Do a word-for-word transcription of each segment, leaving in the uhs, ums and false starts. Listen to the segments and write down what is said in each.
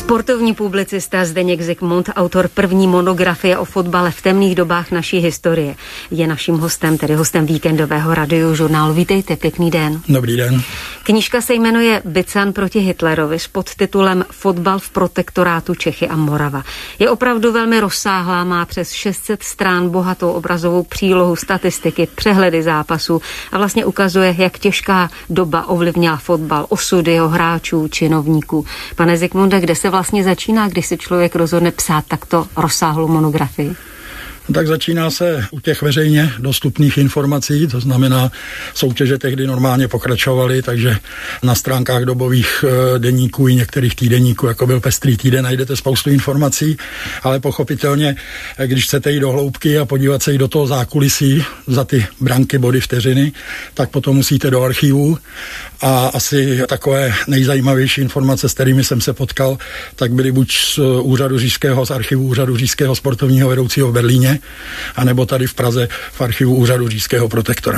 Sportovní publicista Zdeněk Zikmund, autor první monografie o fotbale v temných dobách naší historie, je naším hostem, tedy hostem víkendového radiožurnálu. Vítejte, pěkný den. Dobrý den. Knížka se jmenuje Bican proti Hitlerovi s podtitulem Fotbal v protektorátu Čechy a Morava. Je opravdu velmi rozsáhlá, má přes šest set strán, bohatou obrazovou přílohu, statistiky, přehledy zápasů a vlastně ukazuje, jak těžká doba ovlivnila fotbal, osudy jeho hráčů, činovníků. Pane Zikmunde, kde se vlastně začíná, když se člověk rozhodne psát takto rozsáhlou monografii? Tak začíná se u těch veřejně dostupných informací, to znamená, soutěže tehdy normálně pokračovaly, takže na stránkách dobových deníků i některých týdeníků, jako byl Pestrý týden, najdete spoustu informací, ale pochopitelně, když chcete jít do hloubky a podívat se i do toho zákulisí za ty branky, body, vteřiny, tak potom musíte do archivů a asi takové nejzajímavější informace, s kterými jsem se potkal, tak byly buď z úřadu říšského, z archivu úřadu říšského sportovního vedoucího v Berlíně, a nebo tady v Praze v archivu úřadu říšského protektora.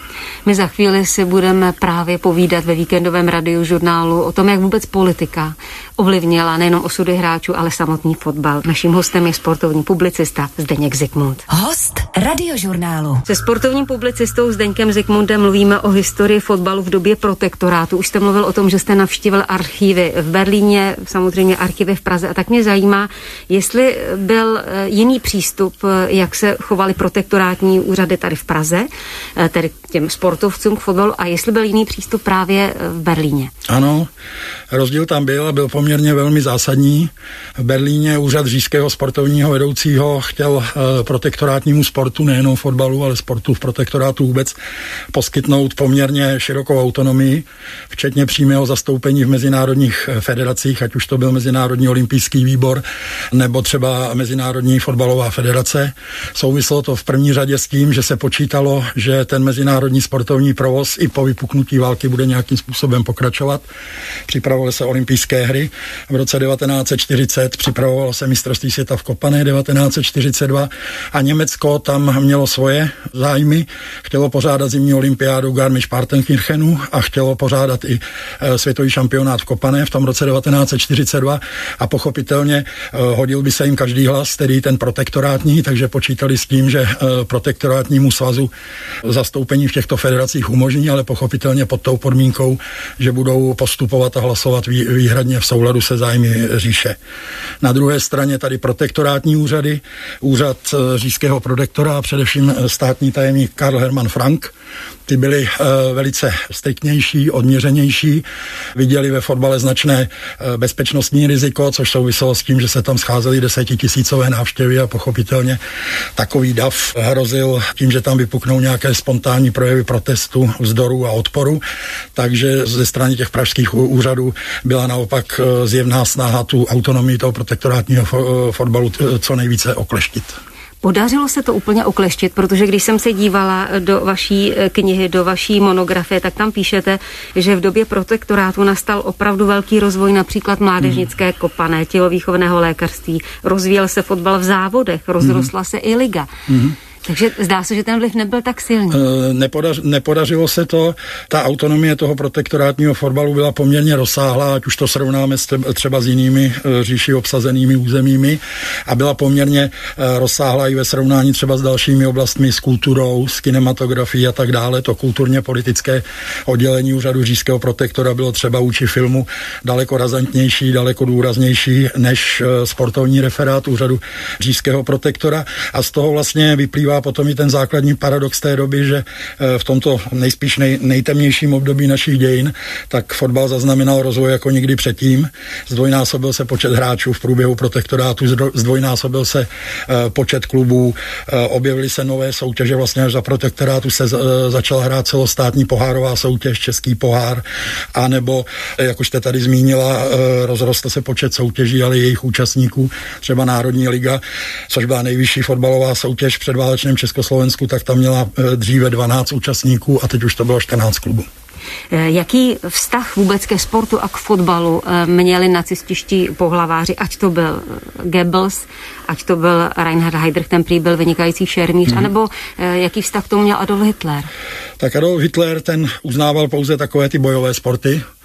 My za chvíli si budeme právě povídat ve víkendovém radiožurnálu o tom, jak vůbec politika ovlivnila nejenom osudy hráčů, ale samotný fotbal. Naším hostem je sportovní publicista Zdeněk Zikmund. Host radiožurnálu. Se sportovním publicistou Zdeňkem Zikmundem mluvíme o historii fotbalu v době protektorátu. Už jste mluvil o tom, že jste navštívil archivy v Berlíně, samozřejmě archivy v Praze, a tak mě zajímá, jestli byl jiný přístup, jak se chovaly protektorátní úřady tady v Praze, tedy těm sportovcům k fotbalu, a jestli byl jiný přístup právě v Berlíně. Ano, rozdíl tam byl a byl poměrně velmi zásadní. V Berlíně úřad říšského sportovního vedoucího chtěl uh, protektorátnímu sportu, nejenom fotbalu, ale sportu v protektorátu vůbec, poskytnout poměrně širokou autonomii, včetně přímého zastoupení v mezinárodních federacích, ať už to byl Mezinárodní olympijský výbor nebo třeba Mezinárodní fotbalová federace. Souvislo to v první řadě s tím, že se počítalo, že ten mezinárodní sportovní provoz i po vypuknutí války bude nějakým způsobem pokračovat. Připravovaly se olympijské hry. V roce devatenáct set čtyřicet připravovalo se mistrovství světa v Kopané devatenáct set čtyřicet dva a Německo tam mělo svoje zájmy. Chtělo pořádat zimní olympiádu Garmisch-Partenkirchenu a chtělo pořádat i e, světový šampionát v Kopané v tom roce devatenáct set čtyřicet dva a pochopitelně e, hodil by se jim každý hlas, tedy ten protektorátní, takže počítali s tím, že e, protektorátnímu svazu zastoupení v těchto federacích umožní, ale pochopitelně pod tou podmínkou, že budou postupovat a hlasovat vý, výhradně v souladu se zájmy říše. Na druhé straně tady protektorátní úřady, úřad říšského protektora a především státní tajemník Karl Hermann Frank, ty byly e, velice striktnější, odměřenější, viděli ve fotbale značné e, bezpečnostní riziko, což souviselo s tím, že se tam scházely desetitisícové návštěvy a pochopitelně takový dav hrozil tím, že tam vypuknou nějaké spontánní projevy protestu, vzdoru a odporu, takže ze strany těch pražských úřadů byla naopak zjevná snaha tu autonomii toho protektorátního fotbalu co nejvíce okleštit. Podařilo se to úplně okleštit, protože když jsem se dívala do vaší knihy, do vaší monografie, tak tam píšete, že v době protektorátu nastal opravdu velký rozvoj například mládežnické Kopané, tělovýchovného lékařství, rozvíjel se fotbal v závodech, rozrostla se i liga. Mm. Takže zdá se, že ten vliv nebyl tak silný. Nepodař, nepodařilo se to. Ta autonomie toho protektorátního fotbalu byla poměrně rozsáhlá, ať už to srovnáme s třeba s jinými říši obsazenými územími, a byla poměrně rozsáhlá i ve srovnání třeba s dalšími oblastmi, s kulturou, s kinematografií a tak dále. To kulturně politické oddělení úřadu říšského protektora bylo třeba vůči filmu daleko razantnější, daleko důraznější než sportovní referát úřadu říšského protektora, a z toho vlastně vyplývá potom i ten základní paradox té doby, že v tomto nejspíš nej, nejtemnějším období našich dějin, tak fotbal zaznamenal rozvoj jako nikdy předtím. Zdvojnásobil se počet hráčů v průběhu protektorátu, zdvojnásobil se počet klubů, objevily se nové soutěže, vlastně až za protektorátu se začala hrát celostátní pohárová soutěž, český pohár, anebo, jak už jste tady zmínila, rozrostl se počet soutěží, ale jejich účastníků, třeba Národní liga, což byla nejvyšší fotbalová soutěž před válečném Československu, tak tam měla dříve dvanáct účastníků a teď už to bylo čtrnáct klubů. Jaký vztah vůbec ke sportu a k fotbalu měli nacističtí pohlaváři, ať to byl Goebbels, ať to byl Reinhard Heydrich, ten prý byl vynikající šermíř, mm. anebo jaký vztah k tomu měl Adolf Hitler? Tak Adolf Hitler, ten uznával pouze takové ty bojové sporty,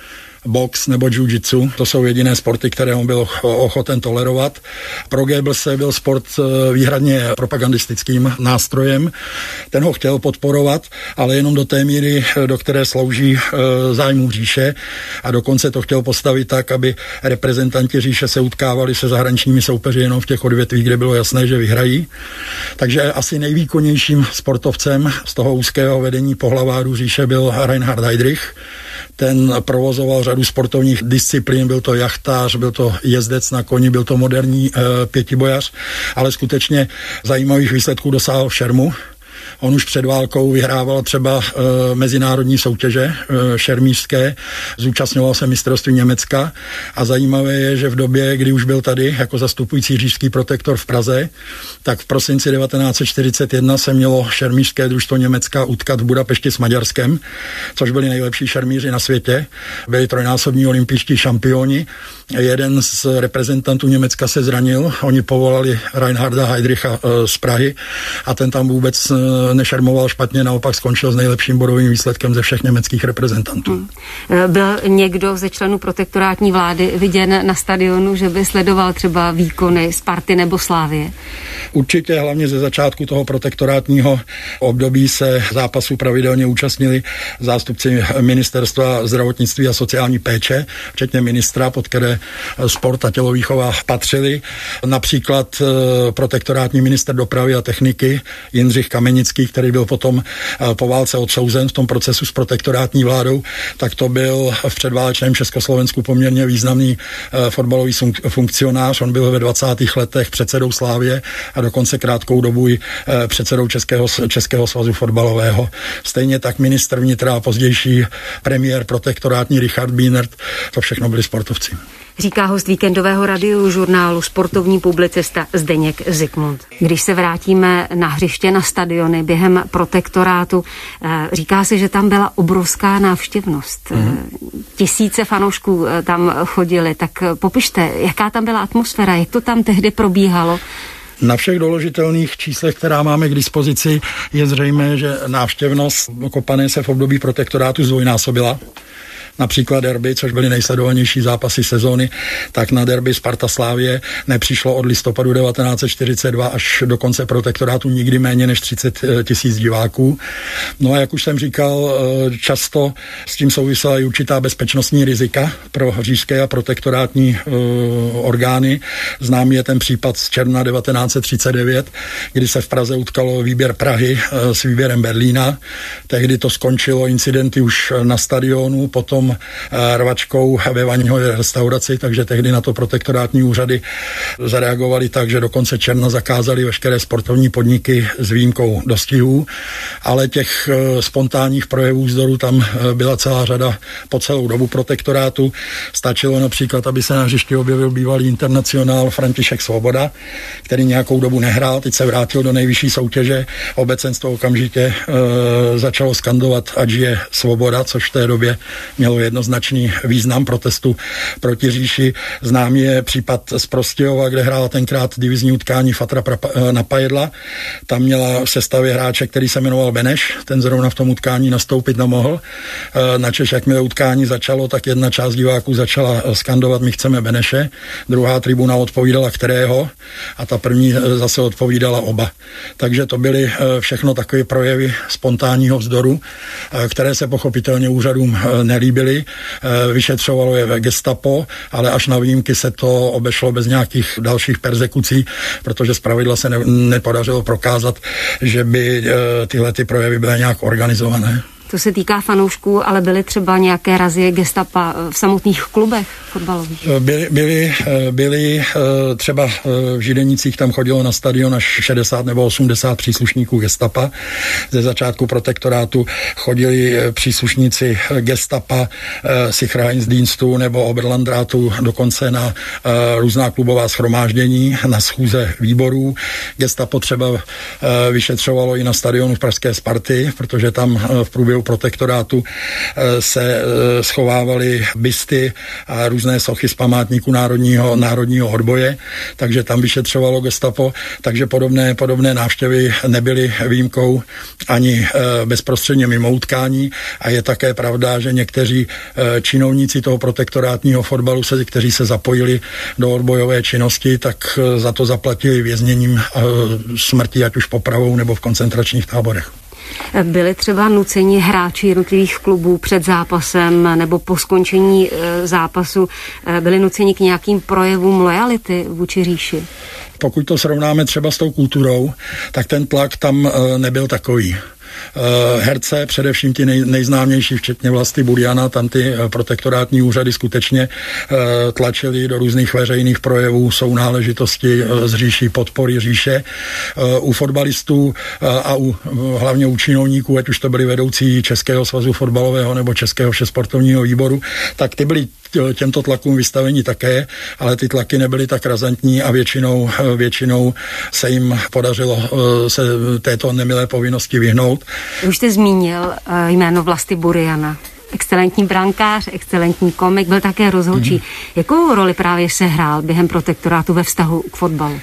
box nebo jiu-jitsu. To jsou jediné sporty, které on byl ochoten tolerovat. Pro Goebbelse byl sport výhradně propagandistickým nástrojem. Ten ho chtěl podporovat, ale jenom do té míry, do které slouží zájmu říše, a dokonce to chtěl postavit tak, aby reprezentanti říše se utkávali se zahraničními soupeři jenom v těch odvětvích, kde bylo jasné, že vyhrají. Takže asi nejvýkonnějším sportovcem z toho úzkého vedení pohlaváru říše byl Reinhard Heydrich. Ten provozoval řadu sportovních disciplín, byl to jachtář, byl to jezdec na koni, byl to moderní e, pětibojař, ale skutečně zajímavých výsledků dosáhl v šermu. On už před válkou vyhrával třeba e, mezinárodní soutěže e, šermířské, zúčastňoval se mistrovství Německa a zajímavé je, že v době, kdy už byl tady jako zastupující říšský protektor v Praze, tak v prosinci devatenáct set čtyřicet jedna se mělo šermířské družstvo Německa utkat v Budapešti s Maďarskem, což byli nejlepší šermíři na světě, byli trojnásobní olympijští šampioni. Jeden z reprezentantů Německa se zranil, oni povolali Reinharda Heydricha e, z Prahy a ten tam vůbec e, nešermoval špatně, naopak skončil s nejlepším bodovým výsledkem ze všech německých reprezentantů. Hmm. Byl někdo ze členů protektorátní vlády viděn na stadionu, že by sledoval třeba výkony Sparty nebo Slávie? Určitě, hlavně ze začátku toho protektorátního období se zápasu pravidelně účastnili zástupci ministerstva zdravotnictví a sociální péče, včetně ministra, pod které sport a tělovýchova patřili. Například protektorátní ministr dopravy a techniky Jindřich Kamenický, který byl potom po válce odsouzen v tom procesu s protektorátní vládou, tak to byl v předválečném Československu poměrně významný fotbalový funkcionář. On byl ve dvacátých letech předsedou Slávie a dokonce krátkou dobu i předsedou Českého, Českého svazu fotbalového. Stejně tak ministr vnitra a pozdější premiér protektorátní Richard Bienert, to všechno byli sportovci. Říká host víkendového radiožurnálu sportovní publicista Zdeněk Zikmund. Když se vrátíme na hřiště, na stadiony během protektorátu, říká se, že tam byla obrovská návštěvnost. Mm. Tisíce fanoušků tam chodili, tak popište, jaká tam byla atmosféra, jak to tam tehdy probíhalo? Na všech doložitelných číslech, která máme k dispozici, je zřejmé, že návštěvnost Kopané se v období protektorátu zdvojnásobila. Například derby, což byly nejsledovanější zápasy sezóny, tak na derby Sparta Slávie nepřišlo od listopadu devatenáct set čtyřicet dva až do konce protektorátu nikdy méně než třicet tisíc diváků. No a jak už jsem říkal, často s tím souvisela i určitá bezpečnostní rizika pro říšské a protektorátní uh, orgány. Známý je ten případ z června devatenáct set třicet devět, kdy se v Praze utkalo výběr Prahy uh, s výběrem Berlína. Tehdy to skončilo incidenty už na stadionu, potom rvačkou ve Vaňhové restauraci, takže tehdy na to protektorátní úřady zareagovali tak, že do konce června zakázali veškeré sportovní podniky s výjimkou dostihů, ale těch spontánních projevů vzdoru tam byla celá řada po celou dobu protektorátu. Stačilo například, aby se na hřišti objevil bývalý internacionál František Svoboda, který nějakou dobu nehrál, teď se vrátil do nejvyšší soutěže. Obecenstvo okamžitě e, začalo skandovat, ať je Svoboda, což v té době mělo jednoznačný význam protestu proti říši. Známý je případ z Prostějova, kde hrála tenkrát divizní utkání Fatra Napajedla. Tam měla v sestavě hráče, který se jmenoval Beneš, ten zrovna v tom utkání nastoupit nemohl. Načež jakmile utkání začalo, tak jedna část diváků začala skandovat my chceme Beneše, druhá tribuna odpovídala kterého a ta první zase odpovídala oba. Takže to byly všechno takové projevy spontánního vzdoru, které se pochopitelně úřadům nelíbily. Vyšetřovalo je Gestapo, ale až na výjimky se to obešlo bez nějakých dalších perzekucí, protože zpravidla se ne, nepodařilo prokázat, že by tyhle ty projevy byly nějak organizované. To se týká fanoušků, ale byly třeba nějaké razie gestapa v samotných klubech fotbalových? Byly, byly, byly třeba v Židenicích, tam chodilo na stadion až šedesát nebo osmdesát příslušníků gestapa. Ze začátku protektorátu chodili příslušníci gestapa, Sicherheitsdienstu nebo Oberlandrátu dokonce na různá klubová shromáždění, na schůze výborů. Gestapo třeba vyšetřovalo i na stadionu v pražské Sparty, protože tam v průběhu průběhu protektorátu se schovávaly bysty a různé sochy z památníku národního, národního odboje, takže tam vyšetřovalo gestapo, takže podobné, podobné návštěvy nebyly výjimkou ani bezprostředně mimo utkání a je také pravda, že někteří činovníci toho protektorátního fotbalu, se, kteří se zapojili do odbojové činnosti, tak za to zaplatili vězněním smrti, ať už popravou nebo v koncentračních táborech. Byli třeba nuceni hráči jednotlivých klubů před zápasem nebo po skončení zápasu, byli nuceni k nějakým projevům lojality vůči říši? Pokud to srovnáme třeba s tou kulturou, tak ten tlak tam nebyl takový. Herce, především ty nej, nejznámější, včetně Vlasty Buriana, tam ty protektorátní úřady skutečně tlačili do různých veřejných projevů sounáležitosti z říší, podpory říše. U fotbalistů a u, hlavně u činovníků, ať už to byli vedoucí Českého svazu fotbalového nebo Českého všesportovního výboru, tak ty byli těmto tlakům vystavení také, ale ty tlaky nebyly tak razantní a většinou, většinou se jim podařilo se této nemilé povinnosti vyhnout. Už jste zmínil jméno Vlasty Buriana. Excelentní brankář, excelentní komik, byl také rozhodčí. Mm. Jakou roli právě sehrál během protektorátu ve vztahu k fotbalu?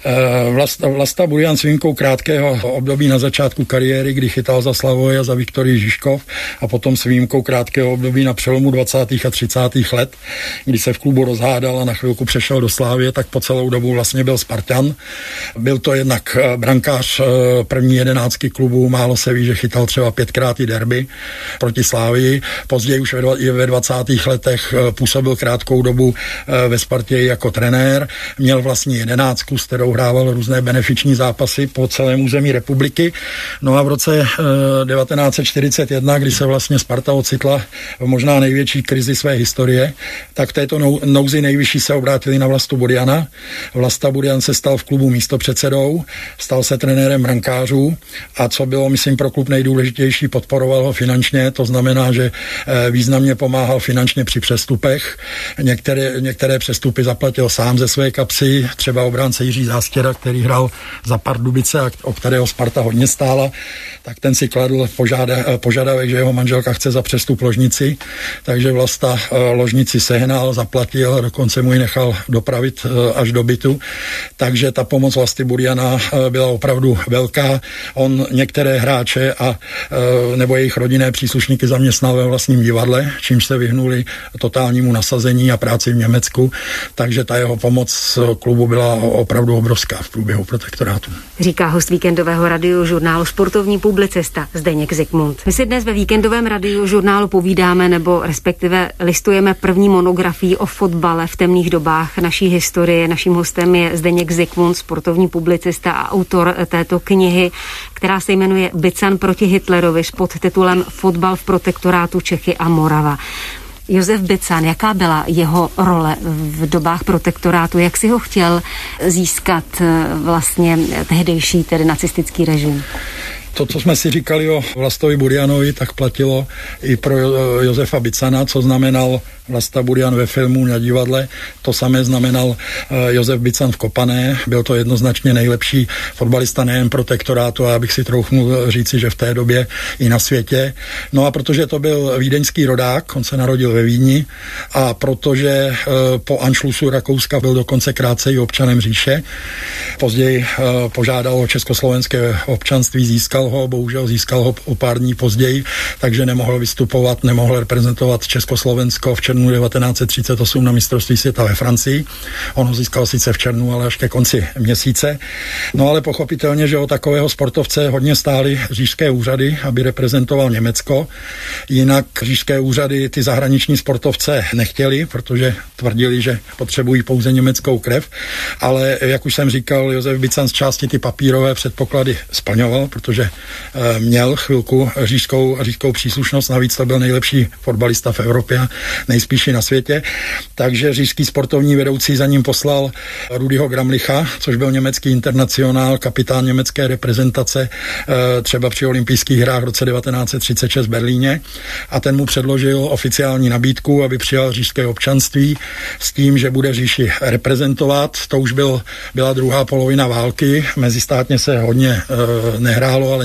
Vlasta, Vlasta Burian s výjimkou krátkého období na začátku kariéry, kdy chytal za Slavoj a za Viktorii Žižkov a potom s výjimkou krátkého období na přelomu dvacátých a třicátých let, kdy se v klubu rozhádal a na chvilku přešel do Slávie, tak po celou dobu vlastně byl Spartan. Byl to jednak brankář první jedenáctky klubu, málo se ví, že chytal třeba pětkrát i derby proti Slávii. Později už ve dvacátých letech působil krátkou dobu ve Spartě jako trenér, měl vlastní jedenáctku, s kterou hrával různé benefiční zápasy po celém území republiky. No a v roce devatenáct set čtyřicet jedna, kdy se vlastně Sparta ocitla v možná největší krizi své historie, tak v této nouzi nejvyšší se obrátili na Vlastu Buriana. Vlasta Burian se stal v klubu místopředsedou, stal se trenérem brankářů a co bylo, myslím, pro klub nejdůležitější, podporoval ho finančně, to znamená, že významně pomáhal finančně při přestupech. Některé, některé přestupy zaplatil sám ze své kapsy, třeba obránce Jiří Zástěra, který hrál za Pardubice a o kterého Sparta hodně stála, tak ten si kladl požáda, požadavek, že jeho manželka chce za přestup ložnici, takže Vlasta ložnici sehnal, zaplatil a dokonce mu ji nechal dopravit až do bytu. Takže ta pomoc Vlasty Buriana byla opravdu velká. On některé hráče a nebo jejich rodinné příslušníky zaměstnal ve vlastním divadle, čímž se vyhnuli totálnímu nasazení a práci v Německu, takže ta jeho pomoc klubu byla opravdu obrovská v průběhu protektorátu. Říká host víkendového radiožurnálu sportovní publicista Zdeněk Zikmund. My si dnes ve víkendovém radiožurnálu povídáme nebo respektive listujeme první monografii o fotbale v temných dobách naší historie. Naším hostem je Zdeněk Zikmund, sportovní publicista a autor této knihy, která se jmenuje Bican proti Hitlerovi s podtitulem Fotbal v protektorátu Čechy a Morava. Josef Bican, jaká byla jeho role v dobách protektorátu? Jak si ho chtěl získat vlastně tehdejší, tedy nacistický režim? To, co jsme si říkali o Vlastovi Burianovi, tak platilo i pro Josefa Bicana, co znamenal Vlasta Burian ve filmu na divadle. To samé znamenal Josef Bican v Kopané. Byl to jednoznačně nejlepší fotbalista nejen protektorátu, a abych si troufnul říci, že v té době i na světě. No a protože to byl vídeňský rodák, on se narodil ve Vídni, a protože po anšlusu Rakouska byl dokonce krátce i občanem říše. Později požádal o československé občanství, získal ho, bohužel získal ho o pár dní později, takže nemohl vystupovat, nemohl reprezentovat Československo v červnu devatenáct set třicet osm na mistrovství světa ve Francii. On ho získal sice v červnu, ale až ke konci měsíce. No ale pochopitelně, že o takového sportovce hodně stály říšské úřady, aby reprezentoval Německo. Jinak říšské úřady ty zahraniční sportovce nechtěli, protože tvrdili, že potřebují pouze německou krev, ale jak už jsem říkal, Josef Bican z části ty papírové předpoklady splňoval, protože e, měl chvilku říšskou, říšskou příslušnost, navíc to byl nejlepší fotbalista v Evropě, nejspíš i na světě, takže říšský sportovní vedoucí za ním poslal Rudyho Gramlicha, což byl německý internacionál, kapitán německé reprezentace e, třeba při olympijských hrách v roce devatenáct set třicet šest v Berlíně, a ten mu předložil oficiální nabídku, aby přijal říšské občanství s tím, že bude říši reprezentovat. To už byl, byla druhá polovina války, mezistátně se hodně e, nehrálo, ale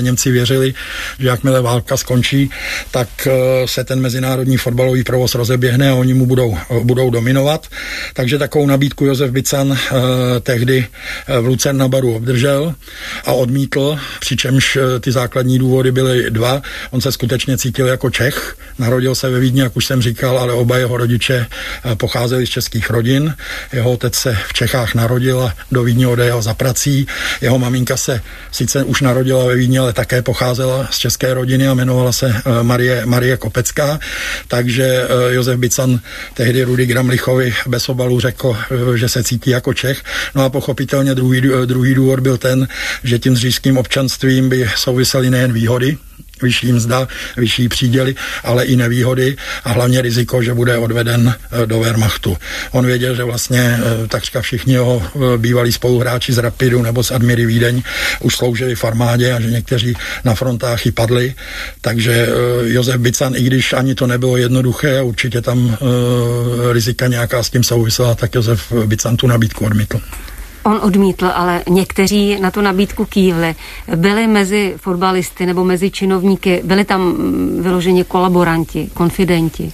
Němci věřili, že jakmile válka skončí, tak se ten mezinárodní fotbalový provoz rozeběhne a oni mu budou, budou dominovat. Takže takovou nabídku Josef Bican tehdy v Lucern na Baru obdržel a odmítl, přičemž ty základní důvody byly dva. On se skutečně cítil jako Čech, narodil se ve Vídni, jak už jsem říkal, ale oba jeho rodiče pocházeli z českých rodin. Jeho otec se v Čechách narodil a do Vídně odejel za prací. Jeho maminka se sice už narodila ve Vídni, ale také pocházela z české rodiny a jmenovala se Marie, Marie Kopecká. Takže Josef Bican tehdy Rudy Gramlichovi bez obalu řekl, že se cítí jako Čech. No a pochopitelně druhý, druhý důvod byl ten, že tím s říšským občanstvím by souvisely nejen výhody, vyšší mzda, vyšší příděly, ale i nevýhody a hlavně riziko, že bude odveden do Wehrmachtu. On věděl, že vlastně takřka všichni jeho bývalí spoluhráči z Rapidu nebo z Admiry Vídeň už sloužili v armádě a že někteří na frontách i padli. Takže Josef Bican, i když ani to nebylo jednoduché, určitě tam rizika nějaká s tím souvisela, tak Josef Bican tu nabídku odmítl. On odmítl, ale někteří na tu nabídku kývli. Byli mezi fotbalisty nebo mezi činovníky, byli tam vyloženě kolaboranti, konfidenti.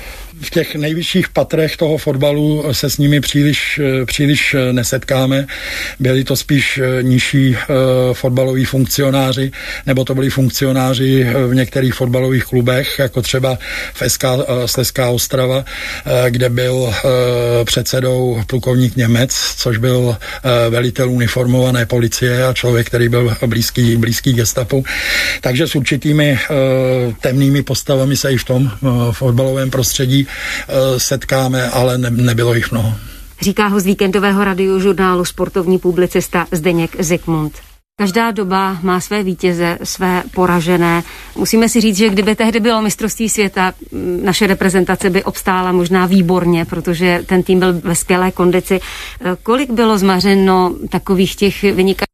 V těch nejvyšších patrech toho fotbalu se s nimi příliš, příliš nesetkáme. Byli to spíš nižší uh, fotbaloví funkcionáři, nebo to byli funkcionáři v některých fotbalových klubech, jako třeba v S K uh, Slezská Ostrava, uh, kde byl uh, předsedou plukovník Němec, což byl uh, velitel uniformované policie a člověk, který byl blízký, blízký gestapu. Takže s určitými uh, temnými postavami se i v tom uh, fotbalovém prostředí setkáme, ale ne, nebylo jich mnoho. Říká ho z víkendového radiožurnálu sportovní publicista Zdeněk Zikmund. Každá doba má své vítěze, své poražené. Musíme si říct, že kdyby tehdy bylo mistrovství světa, naše reprezentace by obstála možná výborně, protože ten tým byl ve skvělé kondici. Kolik bylo zmařeno takových těch vynikajících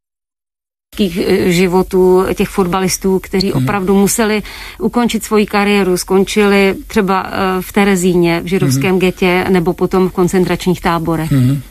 životů těch fotbalistů, kteří opravdu museli ukončit svoji kariéru, skončili třeba v Terezíně, v židovském mm-hmm. getě nebo potom v koncentračních táborech. Mm-hmm.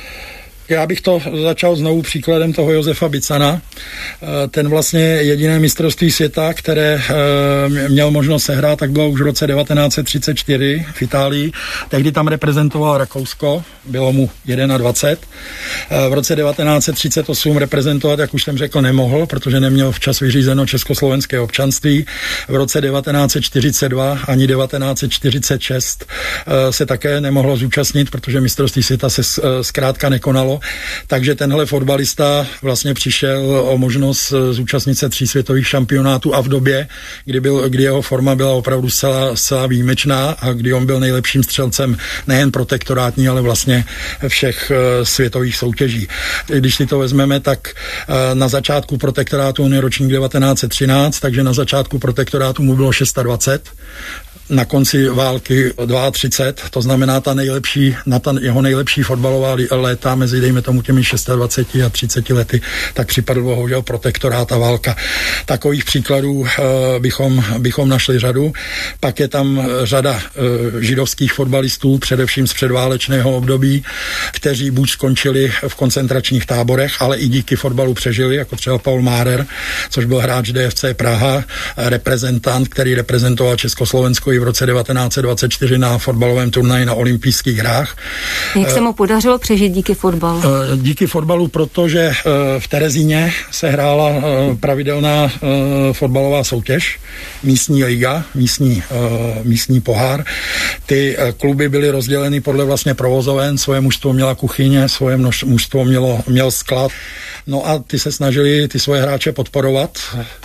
Já bych to začal znovu příkladem toho Josefa Bicana. Ten vlastně jediné mistrovství světa, které měl možnost sehrát, tak bylo už v roce devatenáct set třicet čtyři v Itálii. Tehdy tam reprezentoval Rakousko, bylo mu dvacet jedna. V roce devatenáct set třicet osm reprezentovat, jak už jsem řekl, nemohl, protože neměl včas vyřízeno československé občanství. V roce devatenáct set čtyřicet dva ani devatenáct set čtyřicet šest se také nemohlo zúčastnit, protože mistrovství světa se zkrátka nekonalo. Takže tenhle fotbalista vlastně přišel o možnost zúčastnit se tří světových šampionátů a v době, kdy, byl, kdy jeho forma byla opravdu zcela, zcela výjimečná a kdy on byl nejlepším střelcem nejen protektorátní, ale vlastně všech uh, světových soutěží. Když si to vezmeme, tak uh, na začátku protektorátu, on je ročník devatenáct set třináct, takže na začátku protektorátu mu bylo dvacet šest. Na konci války třicet dva, to znamená ta nejlepší, na ta jeho nejlepší fotbalová léta mezi, dejme tomu, těmi dvaceti šesti a třiceti lety, tak připadl bohužel protektorát a válka. Takových příkladů uh, bychom, bychom našli řadu. Pak je tam řada uh, židovských fotbalistů, především z předválečného období, kteří buď skončili v koncentračních táborech, ale i díky fotbalu přežili, jako třeba Paul Márer, což byl hráč D F C Praha, reprezentant, který reprezentoval Československo i v roce devatenáct set dvacet čtyři na fotbalovém turnaji na olympijských hrách. Jak se mu podařilo přežít díky fotbalu? Díky fotbalu, protože v Terezíně se hrála pravidelná fotbalová soutěž, místní liga, místní, místní pohár. Ty kluby byly rozděleny podle vlastně provozoven, svoje mužstvo měla kuchyně, svoje mužstvo mělo, měl sklad. No a ty se snažili ty svoje hráče podporovat.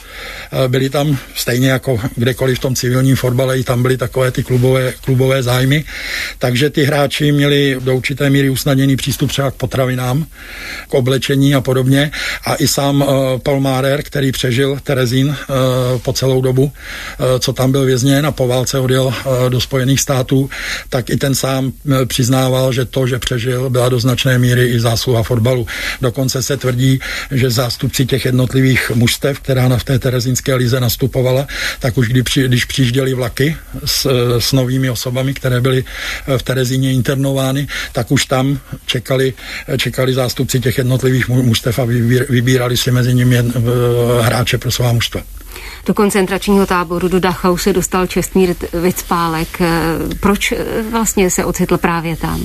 Byli tam stejně jako kdekoliv v tom civilním fotbale, i tam byly takové ty klubové, klubové zájmy. Takže ty hráči měli do určité míry usnadněný přístup třeba k potravinám, k oblečení a podobně. A i sám uh, Paul Márer, který přežil Terezín uh, po celou dobu, uh, co tam byl vězněn a po válce odjel uh, do Spojených států, tak i ten sám uh, přiznával, že to, že přežil, byla do značné míry i zásluha fotbalu. Dokonce se tvrdí, že zástupci těch jednotlivých mužstev, která na v té terezínské lize nastupovala, tak už kdy při, když přijížděly vlaky s, s novými osobami, které byly v Terezíně internovány, tak už tam čekali, čekali zástupci těch jednotlivých mužstev a vybírali si mezi nimi hráče pro svá mužstva. Do koncentračního táboru do Dachau se dostal Čestmír Vicpálek. Proč vlastně se ocitl právě tam?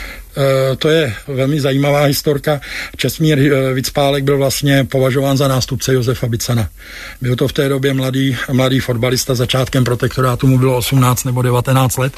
To je velmi zajímavá historka. Čestmír Vicpálek byl vlastně považován za nástupce Josefa Bicana. Byl to v té době mladý, mladý fotbalista, začátkem protektorátu mu bylo osmnáct nebo devatenáct let.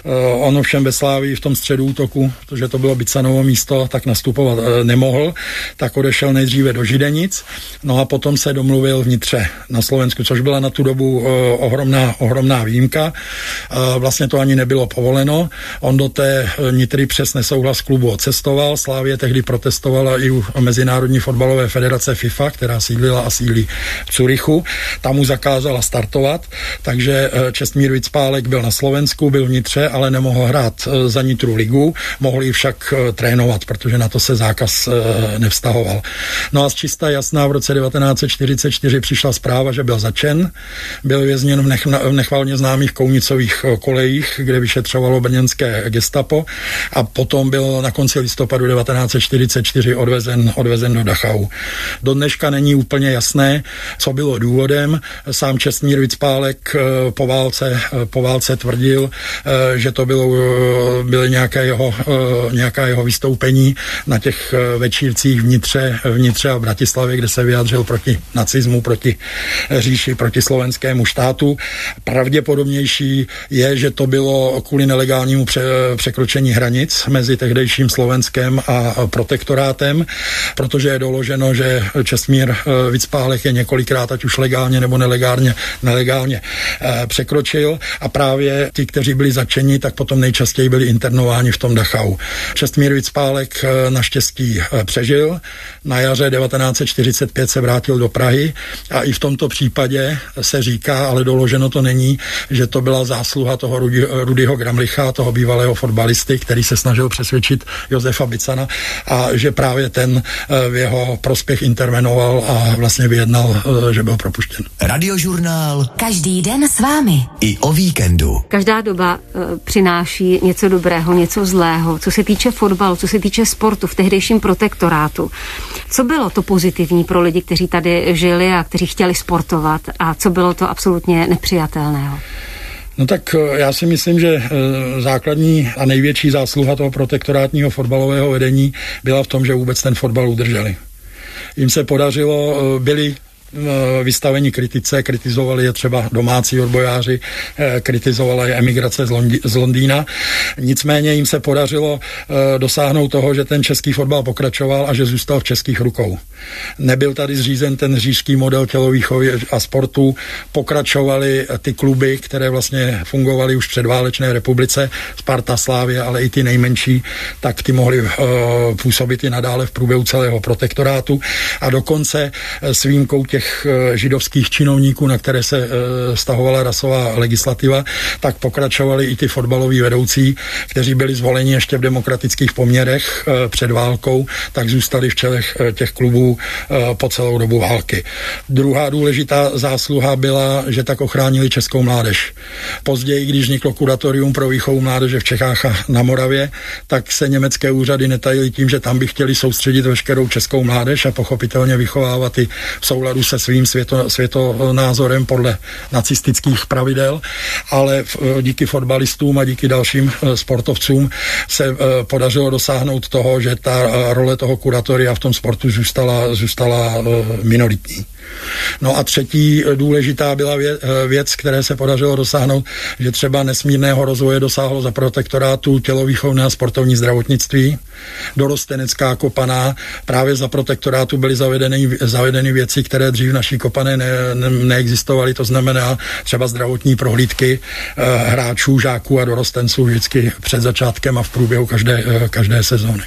On ovšem ve Slávii v tom středu útoku, protože to bylo Bicanovo místo, tak nastupovat nemohl, tak odešel nejdříve do Židenic, no a potom se domluvil v Nitře na Slovensku, což byla na tu dobu ohromná, ohromná výjimka. Vlastně to ani nebylo povoleno. On do té Nitry přes nesouhlas klubu odcestoval. Slávie tehdy protestovala i u Mezinárodní fotbalové federace FIFA, která sídlila a sídlí v Curychu. Tam mu zakázala startovat, takže Čestmír Vicpálek byl na Slovensku, byl v Nitře, ale nemohl hrát za Nitru ligu, mohl ji však trénovat, protože na to se zákaz nevztahoval. No a z čista jasná v roce devatenáct set čtyřicet čtyři přišla zpráva, že byl zatčen, byl vězněn v, nech, v nechvalně známých Kounicových kolejích, kde vyšetřovalo brněnské gestapo, a potom byl na konci listopadu devatenáct set čtyřicet čtyři odvezen, odvezen do Dachau. Do dneška není úplně jasné, co bylo důvodem. Sám Čestmír Vicpálek po válce, po válce tvrdil, že to bylo, byly nějaké jeho, nějaká jeho vystoupení na těch večírcích vnitře, vnitře a v Bratislavě, kde se vyjádřil proti nacismu, proti říši, proti slovenskému štátu. Pravděpodobnější je, že to bylo kvůli nelegálnímu pře, překročení hranic mezi tehdejším Slovenskem a protektorátem, protože je doloženo, že Čestmír Vicpálek je několikrát, ať už legálně nebo nelegálně, nelegálně eh, překročil, a právě ti, kteří byli zatčeni, tak potom nejčastěji byli internováni v tom Dachau. Čestmír Vicpálek eh, naštěstí eh, přežil. Na jaře devatenáct set čtyřicet pět se vrátil do Prahy a i v tomto případě se říká, ale doloženo to není, že to byla zásluha toho Rudy, Rudyho Gramlicha, toho bývalého fotbalisty, který se snažil přesvědčit Josefa Bicana, a že právě ten v jeho prospěch intervenoval a vlastně vyjednal, že byl propuštěn. Radiožurnál. Každý den s vámi. I o víkendu. Každá doba e, přináší něco dobrého, něco zlého. Co se týče fotbalu, co se týče sportu v tehdejším protektorátu. Co bylo to pozitivní pro lidi, kteří tady žili a kteří chtěli sportovat, a co bylo to absolutně nepřijatelného? No tak já si myslím, že základní a největší zásluha toho protektorátního fotbalového vedení byla v tom, že vůbec ten fotbal udrželi. Jim se podařilo, byli vystavení kritice, kritizovali je třeba domácí odbojáři, kritizovala je emigrace z, Londý, z Londýna. Nicméně jim se podařilo dosáhnout toho, že ten český fotbal pokračoval a že zůstal v českých rukou. Nebyl tady zřízen ten říšský model tělovýchovy a sportu, pokračovaly ty kluby, které vlastně fungovaly už v předválečné republice, Sparta, Slavia, ale i ty nejmenší, tak ty mohly uh, působit i nadále v průběhu celého protektorátu, a dokonce s výjimkou těch židovských činovníků, na které se stahovala rasová legislativa, tak pokračovali i ty fotbaloví vedoucí, kteří byli zvoleni ještě v demokratických poměrech před válkou, tak zůstali v čele těch klubů po celou dobu války. Druhá důležitá zásluha byla, že tak ochránili českou mládež. Později, když vzniklo kuratorium pro výchovu mládeže v Čechách a na Moravě, tak se německé úřady netajily tím, že tam by chtěli soustředit veškerou českou mládež a pochopitelně vychovávat i v souladu se svým světo, světonázorem podle nacistických pravidel, ale díky fotbalistům a díky dalším sportovcům se podařilo dosáhnout toho, že ta role toho kuratoria v tom sportu zůstala, zůstala minoritní. No a třetí důležitá byla věc, které se podařilo dosáhnout, že třeba nesmírného rozvoje dosáhlo za protektorátu tělovýchovné a sportovní zdravotnictví, dorostenecká kopaná. Právě za protektorátu byly zavedeny, zavedeny věci, které dřív naší kopané ne, ne, neexistovaly, to znamená třeba zdravotní prohlídky eh, hráčů, žáků a dorostenců vždycky před začátkem a v průběhu každé, eh, každé sezóny.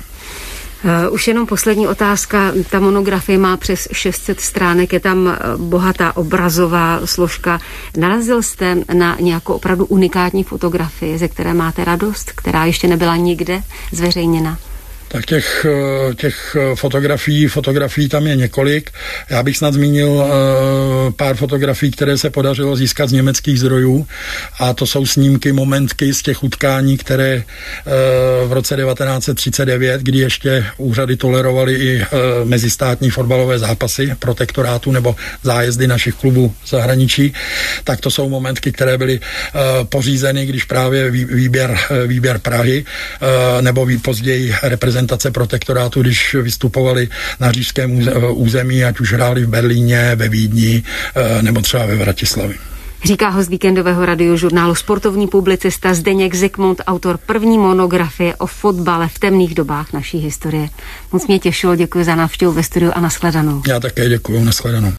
Uh, už jenom poslední otázka. Ta monografie má přes šest set stránek, je tam bohatá obrazová složka. Narazil jste na nějakou opravdu unikátní fotografii, ze které máte radost, která ještě nebyla nikde zveřejněna? Tak těch, těch fotografií, fotografií tam je několik. Já bych snad zmínil pár fotografií, které se podařilo získat z německých zdrojů, a to jsou snímky, momentky z těch utkání, které v roce devatenáct set třicet devět, kdy ještě úřady tolerovaly i mezistátní fotbalové zápasy protektorátu nebo zájezdy našich klubů v zahraničí, tak to jsou momentky, které byly pořízeny, když právě výběr, výběr Prahy nebo později reprezentace protektorátu, když vystupovali na říšském území, ať už hráli v Berlíně, ve Vídni nebo třeba ve Vratislavi. Říká host víkendového radiožurnálu sportovní publicista Zdeněk Zikmund, autor první monografie o fotbale v temných dobách naší historie. Moc mě těšilo, děkuji za návštěvu ve studiu a nashledanou. Já také děkuji, nashledanou.